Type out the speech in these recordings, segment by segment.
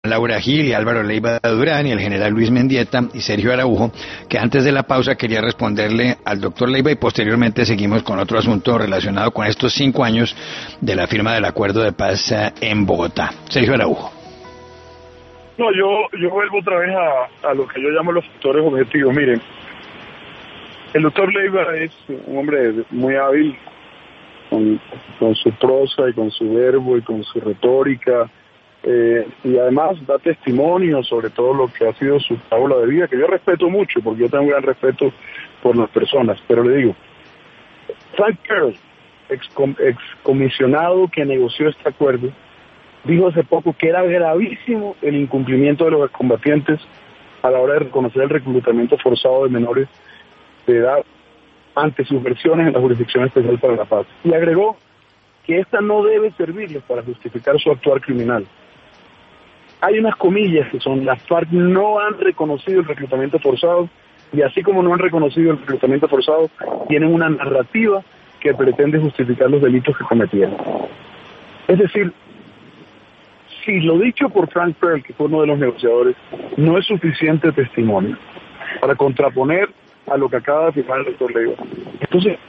Laura Gil y Álvaro Leiva Durán y el general Luis Mendieta y Sergio Araujo, que antes de la pausa quería responderle al doctor Leiva y posteriormente seguimos con otro asunto relacionado con estos 5 años de la firma del acuerdo de paz en Bogotá. Sergio Araujo. No, yo vuelvo otra vez a lo que yo llamo los factores objetivos. Miren, el doctor Leiva es un hombre muy hábil con su prosa y con su verbo y con su retórica, y además da testimonio sobre todo lo que ha sido su tabla de vida, que yo respeto mucho porque yo tengo un gran respeto por las personas, pero le digo, Frank Pearl, excomisionado que negoció este acuerdo, dijo hace poco que era gravísimo el incumplimiento de los combatientes a la hora de reconocer el reclutamiento forzado de menores de edad ante sus versiones en la Jurisdicción Especial para la Paz. Y agregó que esta no debe servirles para justificar su actuar criminal. Hay unas comillas que son: las FARC no han reconocido el reclutamiento forzado, y así como no han reconocido el reclutamiento forzado, tienen una narrativa que pretende justificar los delitos que cometieron. Es decir, si lo dicho por Frank Pearl, que fue uno de los negociadores, no es suficiente testimonio para contraponer a lo que acaba de afirmar el doctor Leiva, entonces,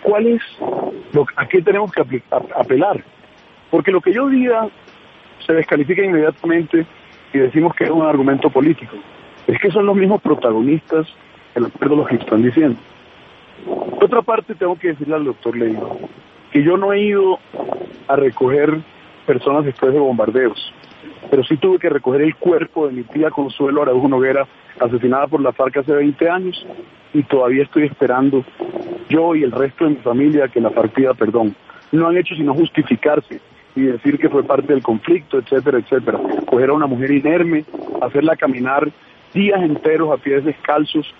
¿a qué tenemos que apelar? Porque lo que yo diga se descalifica inmediatamente y decimos que es un argumento político. Es que son los mismos protagonistas del acuerdo los que están diciendo. Por otra parte, tengo que decirle al doctor Leiva que yo no he ido a recoger personas después de bombardeos, pero sí tuve que recoger el cuerpo de mi tía Consuelo Araújo Noguera, asesinada por la FARC hace 20 años, y todavía estoy esperando, yo y el resto de mi familia, que la FARC pida perdón. No han hecho sino justificarse y decir que fue parte del conflicto, etcétera, etcétera. Coger a una mujer inerme, hacerla caminar días enteros a pies descalzos,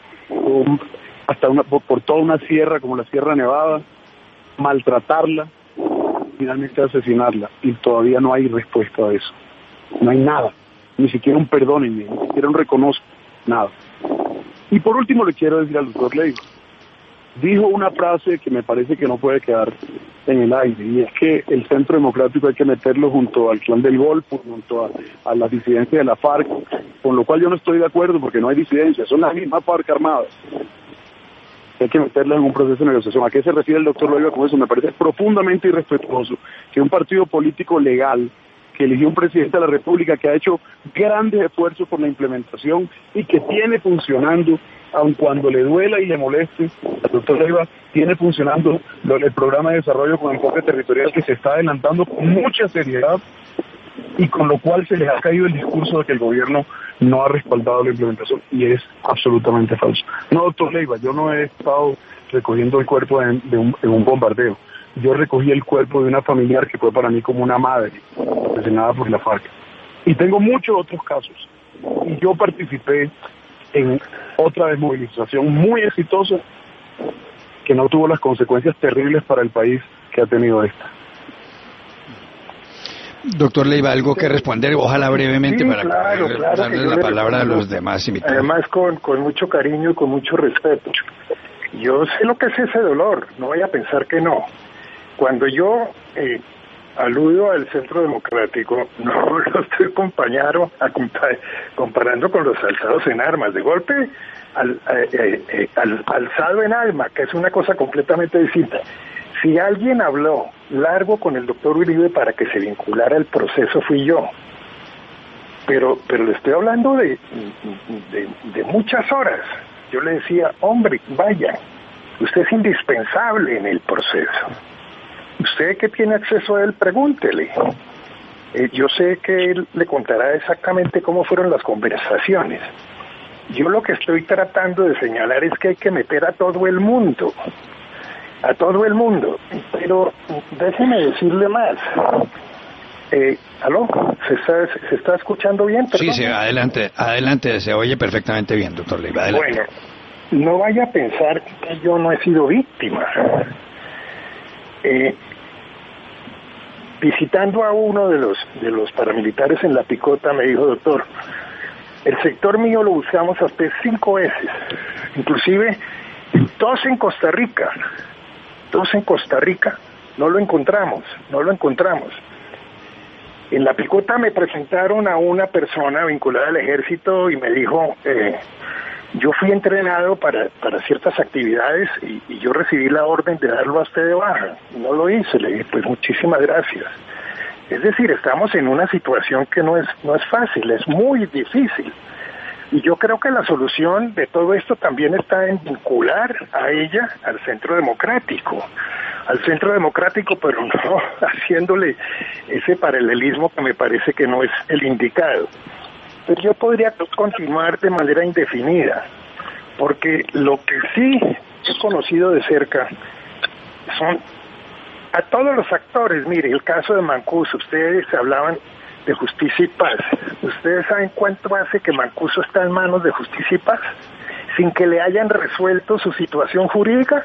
por toda una sierra como la Sierra Nevada, maltratarla, finalmente asesinarla, y todavía no hay respuesta a eso. No hay nada, ni siquiera un perdónenme, ni siquiera un reconozco, nada. Y por último le quiero decir al doctor Leiva, dijo una frase que me parece que no puede quedar en el aire, y es que el Centro Democrático hay que meterlo junto al Clan del Golfo, junto a las disidencias de la FARC, con lo cual yo no estoy de acuerdo porque no hay disidencias, son las mismas FARC armadas. Hay que meterlas en un proceso de negociación. ¿A qué se refiere el doctor Leiva con eso? Me parece profundamente irrespetuoso que un partido político legal, que eligió un presidente de la República que ha hecho grandes esfuerzos por la implementación y que tiene funcionando, aun cuando le duela y le moleste, al doctor Leiva, tiene funcionando el programa de desarrollo con enfoque territorial, que se está adelantando con mucha seriedad, y con lo cual se les ha caído el discurso de que el gobierno no ha respaldado la implementación, y es absolutamente falso. No, doctor Leiva, yo no he estado recogiendo el cuerpo en un bombardeo. Yo recogí el cuerpo de una familiar que fue para mí como una madre, asesinada por la FARC. Y tengo muchos otros casos. Y yo participé en otra desmovilización muy exitosa que no tuvo las consecuencias terribles para el país que ha tenido esta. Doctor Leiva, algo que responder, ojalá brevemente, sí, para darle la palabra a los demás invitados. Además, con mucho cariño y con mucho respeto. Yo sé lo que es ese dolor, no vaya a pensar que no. Cuando yo aludo al Centro Democrático, no lo estoy comparando con los alzados en armas. De golpe, alzado en alma, que es una cosa completamente distinta. Si alguien habló largo con el doctor Uribe para que se vinculara al proceso, fui yo. Pero le estoy hablando de muchas horas. Yo le decía, hombre, vaya, usted es indispensable en el proceso. Usted que tiene acceso a él, pregúntele. Yo sé que él le contará exactamente cómo fueron las conversaciones. Yo lo que estoy tratando de señalar es que hay que meter a todo el mundo. A todo el mundo. Pero déjeme decirle más. ¿Aló? ¿Se está escuchando bien? Perdón. Sí, adelante, se oye perfectamente bien, doctor Leiva. Adelante. Bueno, no vaya a pensar que yo no he sido víctima. Visitando a uno de los paramilitares en La Picota, me dijo, doctor, el sector mío lo buscamos hasta 5 veces, inclusive todos en Costa Rica, no lo encontramos. En la picota me presentaron a una persona vinculada al ejército y me dijo, yo fui entrenado para ciertas actividades y yo recibí la orden de darlo a usted de baja. No lo hice, le dije, pues muchísimas gracias. Es decir, estamos en una situación que no es fácil, es muy difícil. Y yo creo que la solución de todo esto también está en vincular a ella al centro democrático, pero no haciéndole ese paralelismo que me parece que no es el indicado. Pero yo podría continuar de manera indefinida, porque lo que sí he conocido de cerca son a todos los actores. Mire, el caso de Mancuso, ustedes hablaban de Justicia y Paz. ¿Ustedes saben cuánto hace que Mancuso está en manos de Justicia y Paz sin que le hayan resuelto su situación jurídica?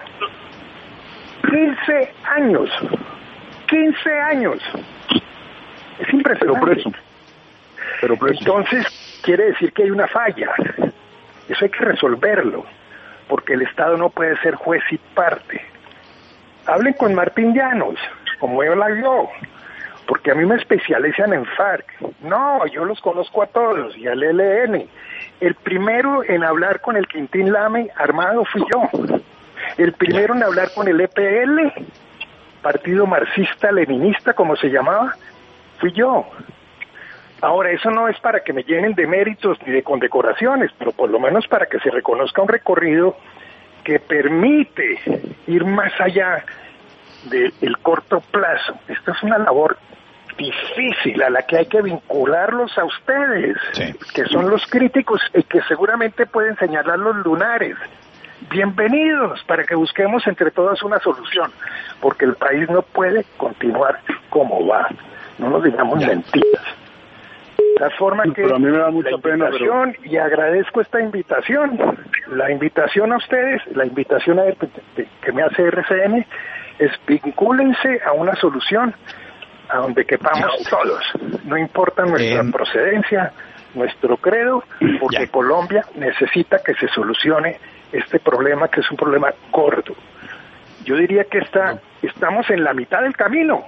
15 años. 15 años. Es impresionante. Pero preso. Entonces, quiere decir que hay una falla. Eso hay que resolverlo, porque el Estado no puede ser juez y parte. Hablen con Martín Llanos, como él habló, porque a mí me especializan en FARC. No, yo los conozco a todos, y al ELN. El primero en hablar con el Quintín Lame armado fui yo. El primero en hablar con el EPL, Partido Marxista-Leninista, como se llamaba, fui yo. Ahora, eso no es para que me llenen de méritos ni de condecoraciones, pero por lo menos para que se reconozca un recorrido que permite ir más allá del corto plazo. Esta es una labor difícil a la que hay que vincularlos a ustedes, sí, que son los críticos y que seguramente pueden señalar los lunares. Bienvenidos para que busquemos entre todos una solución, porque el país no puede continuar como va. No nos digamos mentiras. La forma que a mí me da mucha pena, y agradezco esta invitación, la invitación a ustedes, la invitación que me hace RCN es vincúlense a una solución a donde quepamos todos, no importa nuestra procedencia, nuestro credo, porque Colombia necesita que se solucione este problema, que es un problema gordo. Yo diría que estamos en la mitad del camino,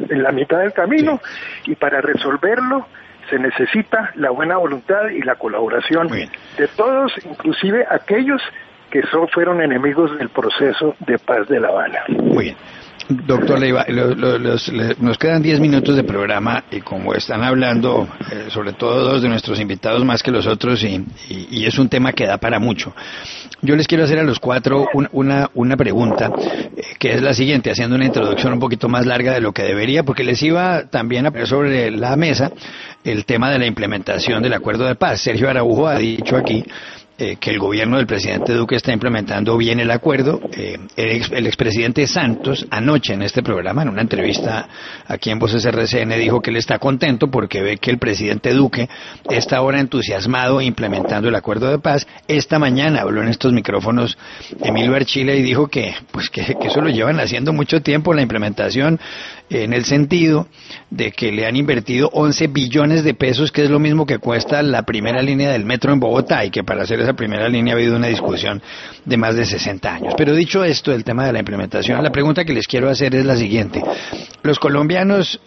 y para resolverlo se necesita la buena voluntad y la colaboración de todos, inclusive aquellos que fueron enemigos del proceso de paz de La Habana. Muy bien. Doctor Leiva, nos quedan 10 minutos de programa y como están hablando, sobre todo dos de nuestros invitados más que los otros, y es un tema que da para mucho. Yo les quiero hacer a los cuatro una pregunta, que es la siguiente, haciendo una introducción un poquito más larga de lo que debería, porque les iba también a poner sobre la mesa el tema de la implementación del acuerdo de paz. Sergio Araujo ha dicho aquí que el gobierno del presidente Duque está implementando bien el acuerdo. El expresidente Santos anoche en este programa, en una entrevista aquí en Voces RCN, dijo que él está contento porque ve que el presidente Duque está ahora entusiasmado implementando el acuerdo de paz. Esta mañana habló en estos micrófonos Emilio Archila y dijo que eso lo llevan haciendo mucho tiempo, la implementación, en el sentido de que le han invertido 11 billones de pesos, que es lo mismo que cuesta la primera línea del metro en Bogotá, y que para hacer esa primera línea ha habido una discusión de más de 60 años. Pero dicho esto, el tema de la implementación, la pregunta que les quiero hacer es la siguiente. Los colombianos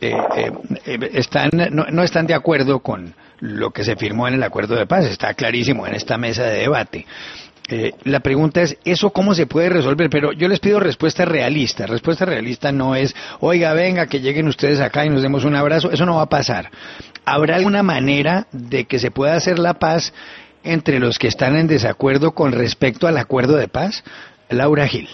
no están de acuerdo con lo que se firmó en el acuerdo de paz, está clarísimo en esta mesa de debate. La pregunta es, ¿eso cómo se puede resolver? Pero yo les pido respuesta realista. Respuesta realista no es, oiga, venga, que lleguen ustedes acá y nos demos un abrazo. Eso no va a pasar. ¿Habrá alguna manera de que se pueda hacer la paz entre los que están en desacuerdo con respecto al acuerdo de paz? Laura Gil.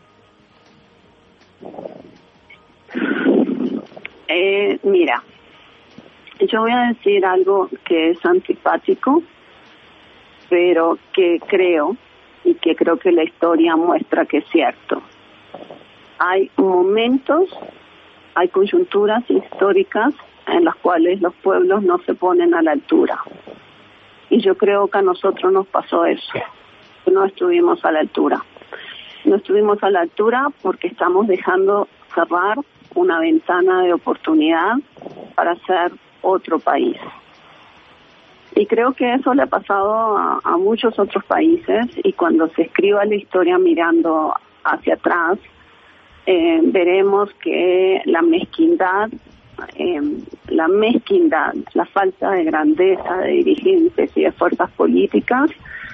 Mira, yo voy a decir algo que es antipático, pero que creo que la historia muestra que es cierto. Hay momentos, hay coyunturas históricas en las cuales los pueblos no se ponen a la altura. Y yo creo que a nosotros nos pasó eso. No estuvimos a la altura. No estuvimos a la altura porque estamos dejando cerrar una ventana de oportunidad para ser otro país. Y creo que eso le ha pasado a muchos otros países, y cuando se escriba la historia mirando hacia atrás, veremos que la mezquindad la mezquindad, la falta de grandeza de dirigentes y de fuerzas políticas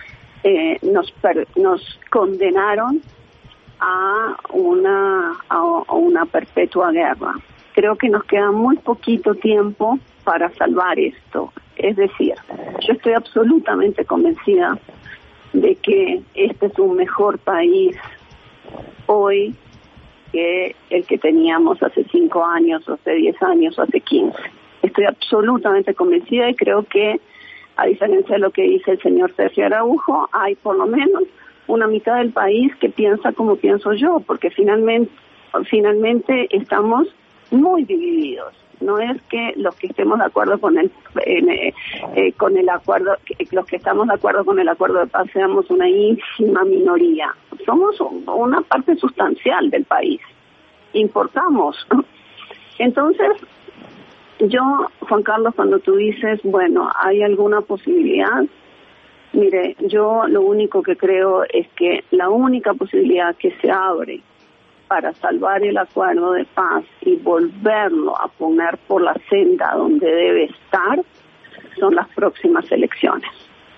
nos condenaron a una perpetua guerra. Creo que nos queda muy poquito tiempo para salvar esto. Es decir, yo estoy absolutamente convencida de que este es un mejor país hoy que el que teníamos hace 5 años, o hace 10 años, o hace 15. Estoy absolutamente convencida y creo que, a diferencia de lo que dice el señor Sergio Araujo, hay por lo menos una mitad del país que piensa como pienso yo, porque finalmente estamos muy divididos. No es que los que estemos de acuerdo con el acuerdo, los que estamos de acuerdo con el acuerdo de paz seamos una ínfima minoría. Somos una parte sustancial del país. Importamos. Entonces, yo, Juan Carlos, cuando tú dices, bueno, ¿hay alguna posibilidad? Mire, yo lo único que creo es que la única posibilidad que se abre para salvar el acuerdo de paz y volverlo a poner por la senda donde debe estar son las próximas elecciones.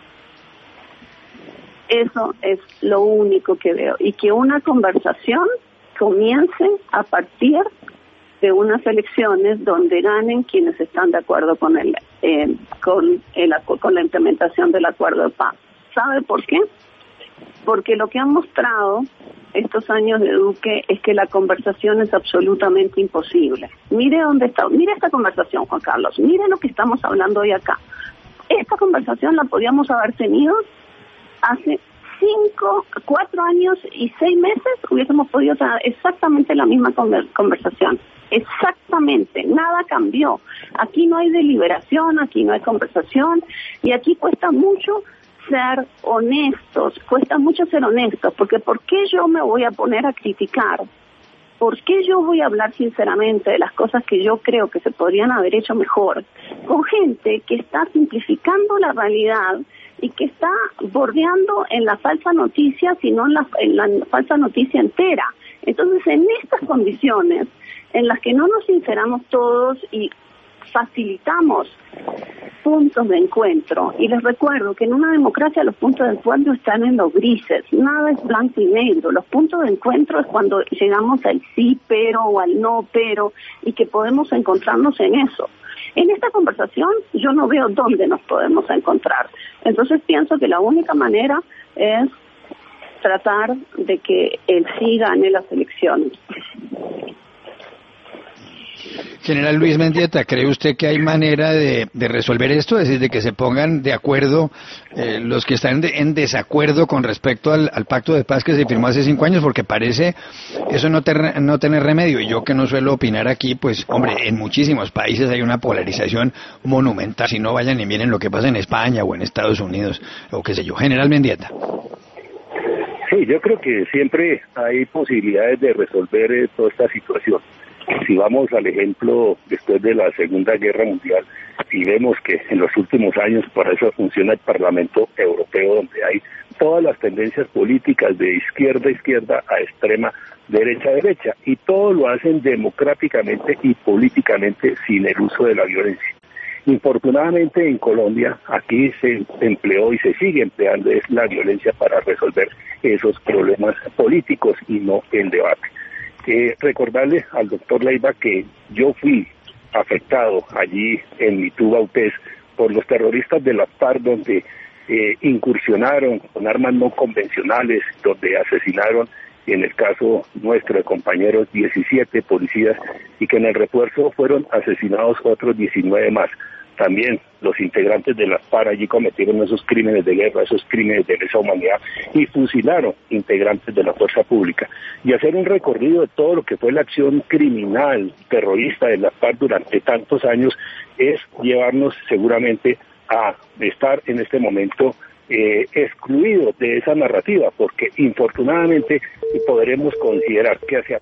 Eso es lo único que veo, y que una conversación comience a partir de unas elecciones donde ganen quienes están de acuerdo con la implementación del acuerdo de paz. ¿Sabe por qué? Porque lo que han mostrado estos años de Duque es que la conversación es absolutamente imposible. Mire dónde está, mire esta conversación, Juan Carlos, mire lo que estamos hablando hoy acá. Esta conversación la podíamos haber tenido hace 4 años y 6 meses, hubiésemos podido tener exactamente la misma conversación. Exactamente, nada cambió. Aquí no hay deliberación, aquí no hay conversación, y aquí cuesta mucho ser honestos, porque ¿por qué yo me voy a poner a criticar? ¿Por qué yo voy a hablar sinceramente de las cosas que yo creo que se podrían haber hecho mejor con gente que está simplificando la realidad y que está bordeando en la falsa noticia, sino en la falsa noticia entera? Entonces, en estas condiciones en las que no nos sinceramos todos y facilitamos puntos de encuentro, y les recuerdo que en una democracia los puntos de encuentro están en los grises, nada es blanco y negro. Los puntos de encuentro es cuando llegamos al sí pero o al no pero, y que podemos encontrarnos en eso. En esta conversación yo no veo dónde nos podemos encontrar. Entonces pienso que la única manera es tratar de que el sí gane las elecciones. General Luis Mendieta, ¿cree usted que hay manera de resolver esto? Es decir, de que se pongan de acuerdo los que están en desacuerdo con respecto al pacto de paz que se firmó hace 5 años, porque parece eso no tener remedio. Y yo, que no suelo opinar aquí, pues, hombre, en muchísimos países hay una polarización monumental. Si no, vayan y miren lo que pasa en España o en Estados Unidos, o qué sé yo. General Mendieta. Sí, yo creo que siempre hay posibilidades de resolver toda esta situación. Si vamos al ejemplo después de la Segunda Guerra Mundial, y vemos que en los últimos años para eso funciona el Parlamento Europeo, donde hay todas las tendencias políticas de izquierda a extrema derecha, y todo lo hacen democráticamente y políticamente sin el uso de la violencia. Infortunadamente en Colombia aquí se empleó y se sigue empleando es la violencia para resolver esos problemas políticos y no el debate. Recordarle al doctor Leiva que yo fui afectado allí en Mitú-Bautés por los terroristas de la FARC, donde incursionaron con armas no convencionales, donde asesinaron, en el caso nuestro de compañeros, 17 policías, y que en el refuerzo fueron asesinados otros 19 más. También los integrantes de las FARC allí cometieron esos crímenes de guerra, esos crímenes de lesa humanidad, y fusilaron integrantes de la fuerza pública. Y hacer un recorrido de todo lo que fue la acción criminal, terrorista de las FARC durante tantos años, es llevarnos seguramente a estar en este momento excluidos de esa narrativa, porque infortunadamente podremos considerar que hacia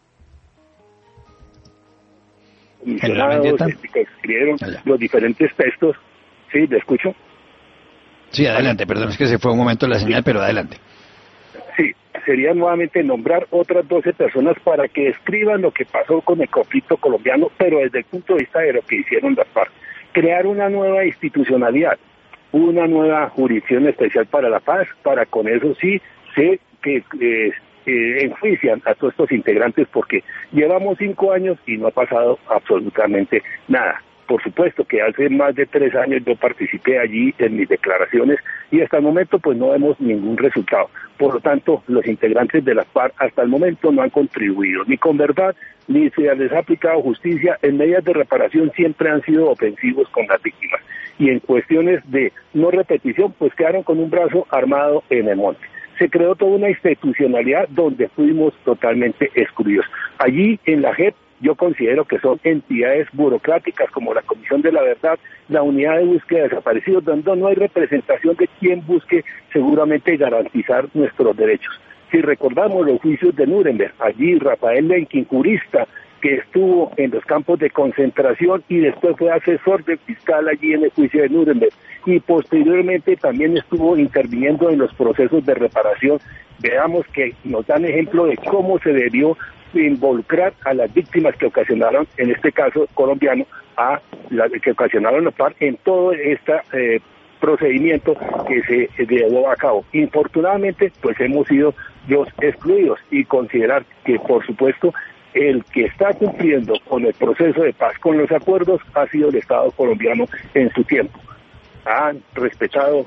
que escribieron los diferentes textos. Sí, ¿le escucho? Sí, adelante, perdón, es que se fue un momento la señal, pero adelante. Sí, sería nuevamente nombrar otras 12 personas para que describan lo que pasó con el conflicto colombiano, pero desde el punto de vista de lo que hicieron las FARC. Crear una nueva institucionalidad, una nueva jurisdicción especial para la paz, para con eso sí sé que enjuician a todos estos integrantes, porque llevamos 5 años y no ha pasado absolutamente nada. Por supuesto que hace más de 3 años yo participé allí en mis declaraciones y hasta el momento pues no vemos ningún resultado. Por lo tanto, los integrantes de las FARC hasta el momento no han contribuido ni con verdad, ni se les ha aplicado justicia. En medidas de reparación siempre han sido ofensivos con las víctimas. Y en cuestiones de no repetición, pues quedaron con un brazo armado en el monte. Se creó toda una institucionalidad donde fuimos totalmente excluidos. Allí en la JEP yo considero que son entidades burocráticas como la Comisión de la Verdad, la Unidad de Búsqueda de Desaparecidos, donde no hay representación de quien busque seguramente garantizar nuestros derechos. Si recordamos los juicios de Nuremberg, allí Rafael Lenkin, jurista, que estuvo en los campos de concentración y después fue asesor del fiscal allí en el juicio de Nuremberg, y posteriormente también estuvo interviniendo en los procesos de reparación. Veamos que nos dan ejemplo de cómo se debió involucrar a las víctimas que ocasionaron, en este caso colombiano, a las que ocasionaron la FARC en todo este procedimiento que se llevó a cabo. Infortunadamente, pues hemos sido los excluidos, y considerar que, por supuesto, el que está cumpliendo con el proceso de paz, con los acuerdos, ha sido el Estado colombiano en su tiempo. Han respetado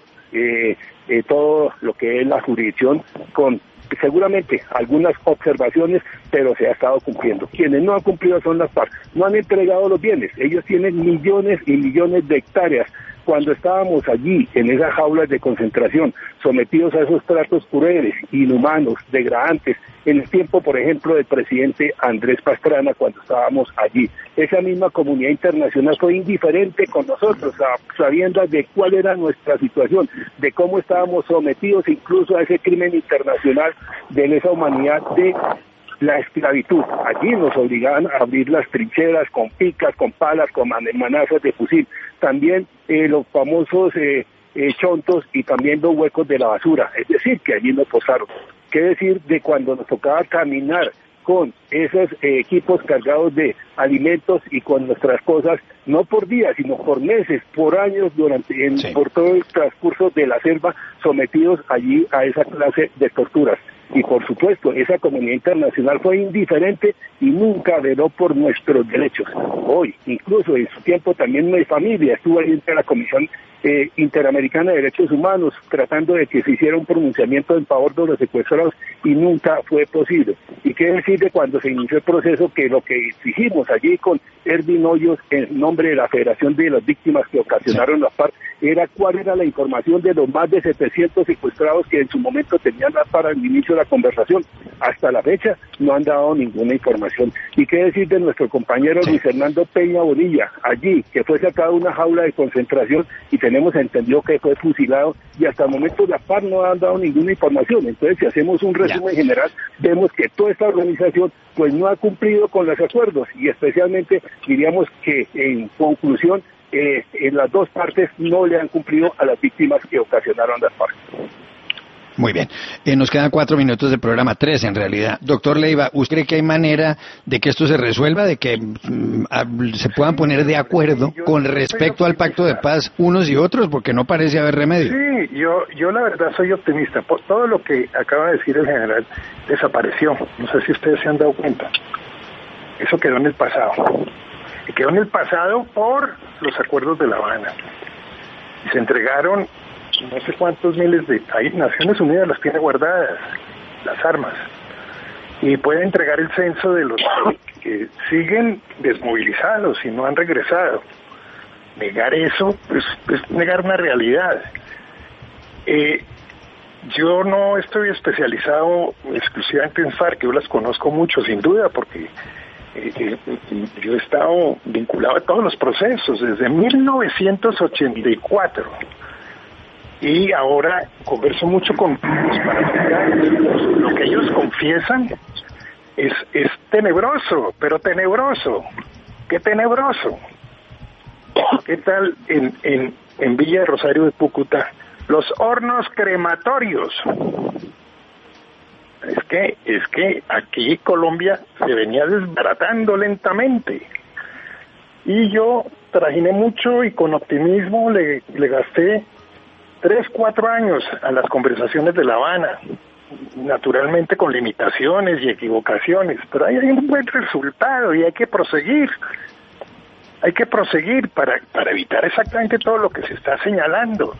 todo lo que es la jurisdicción, con seguramente algunas observaciones, pero se ha estado cumpliendo. Quienes no han cumplido son las FARC, no han entregado los bienes. Ellos tienen millones y millones de hectáreas. Cuando estábamos allí, en esas jaulas de concentración, sometidos a esos tratos crueles, inhumanos, degradantes, en el tiempo, por ejemplo, del presidente Andrés Pastrana, cuando estábamos allí, esa misma comunidad internacional fue indiferente con nosotros, sabiendo de cuál era nuestra situación, de cómo estábamos sometidos incluso a ese crimen internacional de lesa humanidad de la esclavitud. Allí nos obligaban a abrir las trincheras con picas, con palas, con manazas de fusil. También los famosos chontos, y también los huecos de la basura. Es decir, que allí nos posaron. ¿Qué decir de cuando nos tocaba caminar con esos equipos cargados de alimentos y con nuestras cosas, no por días, sino por meses, por años, por todo el transcurso de la selva, sometidos allí a esa clase de torturas? Y por supuesto, esa comunidad internacional fue indiferente y nunca veló por nuestros derechos. Hoy, incluso en su tiempo, también mi familia estuvo ahí entre la Comisión Interamericana de Derechos Humanos, tratando de que se hiciera un pronunciamiento en favor de los secuestrados, y nunca fue posible. Y qué decir de cuando se inició el proceso, que lo que exigimos allí con Erwin Hoyos, en nombre de la Federación de las Víctimas que ocasionaron las FARC, era cuál era la información de los más de 700 secuestrados que en su momento tenían para el inicio de la conversación. Hasta la fecha no han dado ninguna información. Y qué decir de nuestro compañero Luis Fernando Peña Bonilla, allí, que fue sacado de una jaula de concentración y tenemos entendido que fue fusilado, y hasta el momento la FARC no han dado ninguna información. Entonces, si hacemos un resumen general, vemos que toda esta organización pues no ha cumplido con los acuerdos, y especialmente diríamos que, en conclusión, en las dos partes no le han cumplido a las víctimas que ocasionaron las FARC. Muy bien. Nos quedan 4 minutos de programa, 3 en realidad. Doctor Leiva, ¿usted cree que hay manera de que esto se resuelva, de que se puedan poner de acuerdo con respecto al pacto de paz unos y otros? Porque no parece haber remedio. Sí, yo la verdad soy optimista. Por todo lo que acaba de decir el general desapareció. No sé si ustedes se han dado cuenta. Eso quedó en el pasado. Y quedó en el pasado por los acuerdos de La Habana. Y se entregaron no sé cuántos miles de... Ahí Naciones Unidas las tiene guardadas, las armas. Y puede entregar el censo de los que siguen desmovilizados y no han regresado. Negar eso es negar una realidad. Yo no estoy especializado exclusivamente en FARC, yo las conozco mucho, sin duda, porque yo he estado vinculado a todos los procesos desde 1984. Y ahora converso mucho con los paramilitares. Lo que ellos confiesan es tenebroso, pero tenebroso. ¡Qué tenebroso! ¿Qué tal en Villa de Rosario de Cúcuta? Los hornos crematorios. Es que aquí Colombia se venía desbaratando lentamente. Y yo trajiné mucho y con optimismo le gasté 3-4 años a las conversaciones de La Habana, naturalmente con limitaciones y equivocaciones, pero ahí hay un buen resultado y hay que proseguir. Hay que proseguir para evitar exactamente todo lo que se está señalando.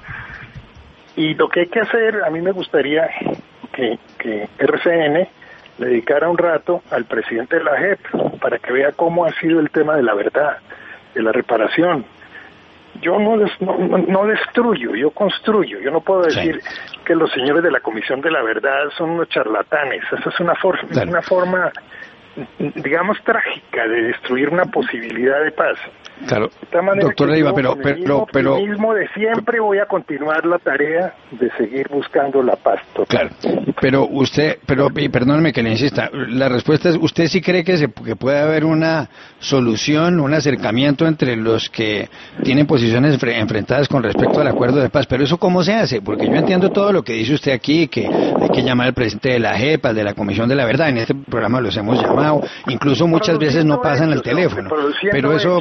Y lo que hay que hacer, a mí me gustaría que RCN le dedicara un rato al presidente de la JEP para que vea cómo ha sido el tema de la verdad, de la reparación. Yo no destruyo, yo construyo. Yo no puedo decir que los señores de la Comisión de la Verdad son unos charlatanes. Esa es una forma, digamos, trágica de destruir una posibilidad de paz. Claro, de esta manera, doctor Leiva, pero mismo de siempre voy a continuar la tarea de seguir buscando la paz total. Claro, pero y perdóneme que le insista, la respuesta es, ¿usted sí cree que puede haber una solución, un acercamiento entre los que tienen posiciones enfrentadas con respecto al acuerdo de paz? Pero eso ¿cómo se hace? Porque yo entiendo todo lo que dice usted aquí, que hay que llamar al presidente de la JEP, al de la Comisión de la Verdad, en este programa los hemos llamado, incluso muchas veces no pasan al teléfono, pero eso...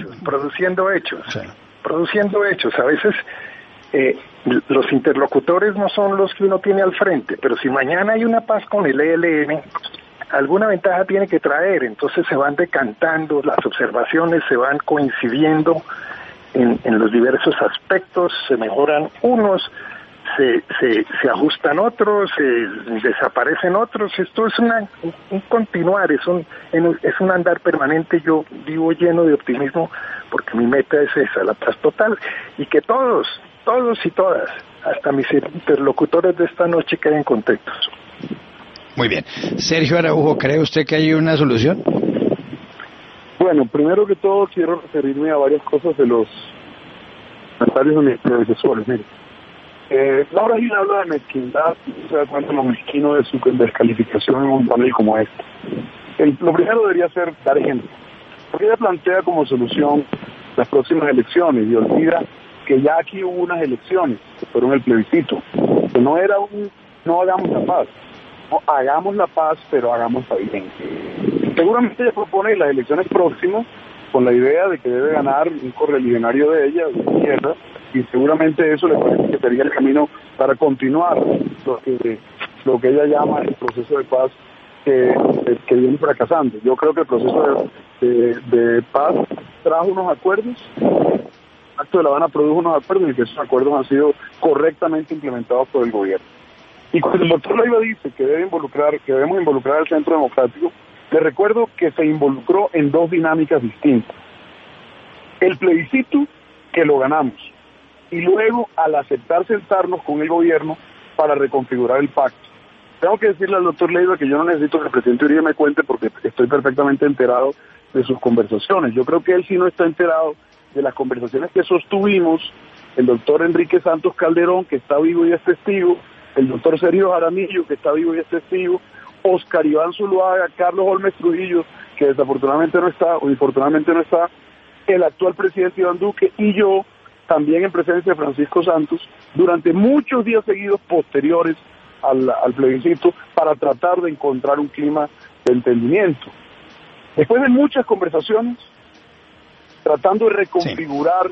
Produciendo hechos. A veces los interlocutores no son los que uno tiene al frente, pero si mañana hay una paz con el ELN, alguna ventaja tiene que traer, entonces se van decantando, las observaciones se van coincidiendo en los diversos aspectos, se mejoran unos, se ajustan otros, se desaparecen otros. Esto es un continuar, es un andar permanente. Yo vivo lleno de optimismo porque mi meta es esa, la paz total, y que todos y todas, hasta mis interlocutores de esta noche, queden contentos. Muy bien. Sergio Araujo, ¿cree usted que hay una solución? Bueno, primero que todo quiero referirme a varias cosas de los comentarios de mis predecesores. Mire, Laura Gil habla de mezquindad, se da cuenta lo mezquino de su descalificación en un panel como este. Lo primero debería ser dar ejemplo, porque ella plantea como solución las próximas elecciones y olvida que ya aquí hubo unas elecciones que fueron el plebiscito, que no era no hagamos la paz, no hagamos la paz, pero hagámosla bien. Seguramente ella propone las elecciones próximas con la idea de que debe ganar un correligionario de ella, de izquierda, y seguramente eso le parece que sería el camino para continuar lo que ella llama el proceso de paz que viene fracasando. Yo creo que el proceso de paz trajo unos acuerdos, el Acto de La Habana produjo unos acuerdos y que esos acuerdos han sido correctamente implementados por el gobierno. Y cuando el doctor Leiva dice que debemos involucrar al Centro Democrático, le recuerdo que se involucró en dos dinámicas distintas. El plebiscito, que lo ganamos, y luego al aceptar sentarnos con el gobierno para reconfigurar el pacto. Tengo que decirle al doctor Leiva que yo no necesito que el presidente Uribe me cuente porque estoy perfectamente enterado de sus conversaciones. Yo creo que él sí no está enterado de las conversaciones que sostuvimos el doctor Enrique Santos Calderón, que está vivo y es testigo, el doctor Sergio Jaramillo, que está vivo y es testigo, Oscar Iván Zuluaga, Carlos Holmes Trujillo, que desafortunadamente no está, o infortunadamente no está, el actual presidente Iván Duque y yo, también en presencia de Francisco Santos, durante muchos días seguidos posteriores al plebiscito, para tratar de encontrar un clima de entendimiento. Después de muchas conversaciones, tratando de reconfigurar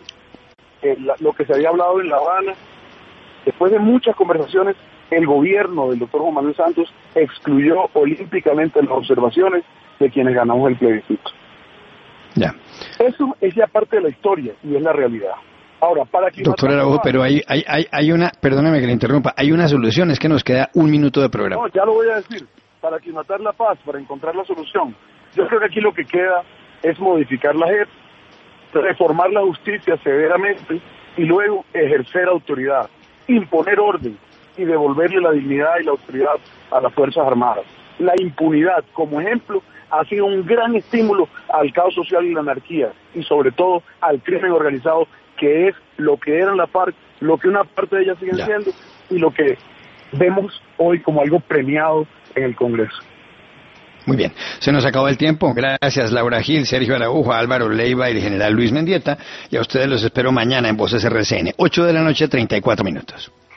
lo que se había hablado en La Habana, después de muchas conversaciones, el gobierno del doctor Juan Manuel Santos excluyó olímpicamente las observaciones de quienes ganamos el plebiscito. Ya. Eso es ya parte de la historia y es la realidad. Ahora, para que... Doctor Araujo, pero hay una, perdóneme que le interrumpa, hay una solución, es que nos queda 1 minuto de programa. No, ya lo voy a decir, para aclimatar la paz, para encontrar la solución. Yo creo que aquí lo que queda es modificar la JEP, reformar la justicia severamente y luego ejercer autoridad, imponer orden y devolverle la dignidad y la autoridad a las Fuerzas Armadas. La impunidad, como ejemplo, ha sido un gran estímulo al caos social y la anarquía, y sobre todo al crimen organizado, que es lo que eran la FARC, lo que una parte de ellas siguen siendo, y lo que vemos hoy como algo premiado en el Congreso. Muy bien, se nos acabó el tiempo. Gracias Laura Gil, Sergio Araujo, Álvaro Leiva y el general Luis Mendieta, y a ustedes los espero mañana en Voces RCN, 8 de la noche, 34 minutos.